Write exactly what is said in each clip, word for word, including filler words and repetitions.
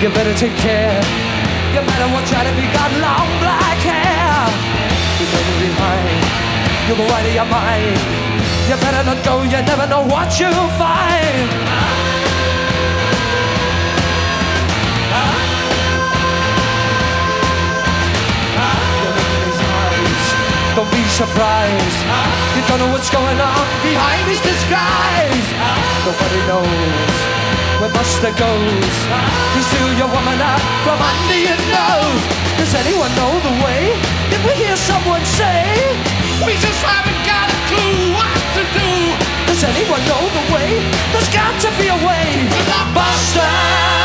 You better take care. You better watch out if you got long black hair. You better be behind. You'll be right in your mind. You better not go. You never know what you'll find. Don't be surprised. You don't know what's going on behind his disguise. Nobody knows where Buster goes. He's still your woman out from under your nose. Does anyone know the way? Did we hear someone say? We just haven't got a clue what to do. Does anyone know the way? There's got to be a way. Buster!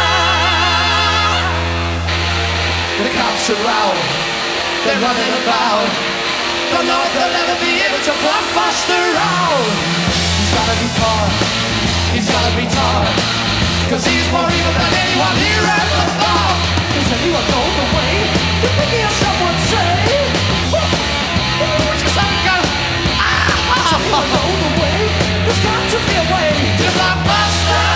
The cops are out. They're running about. Don't know if they'll ever be able to block Buster out. He's gotta be caught. He's gotta be taught. Cause he's more evil than anyone here ever thought. Does anyone know the way? Did we hear someone say? Does anyone know the way? There's got to be a way to block Buster.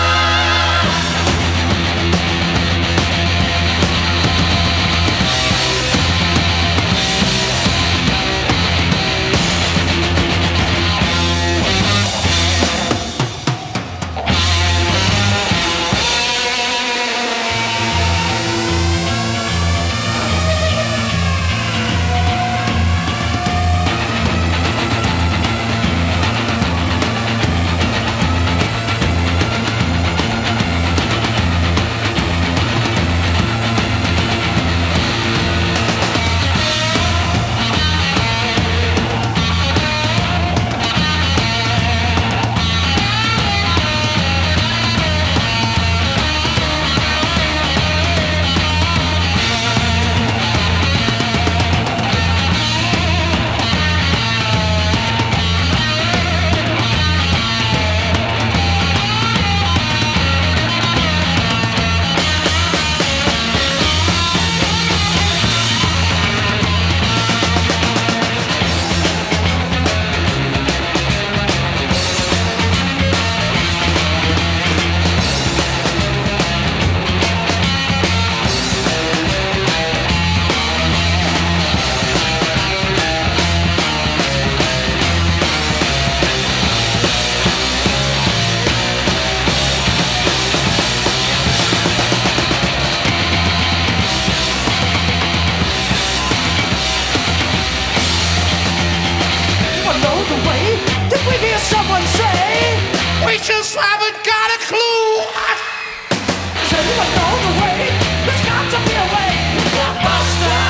We just haven't got a clue. Does anyone know the way? There's got to be a way to block Buster.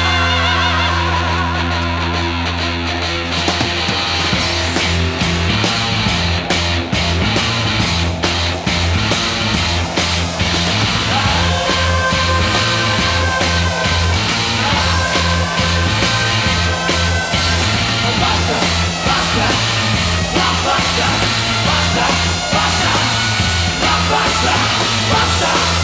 Buster, Buster, block Buster. Buster, Buster, Buster, Buster.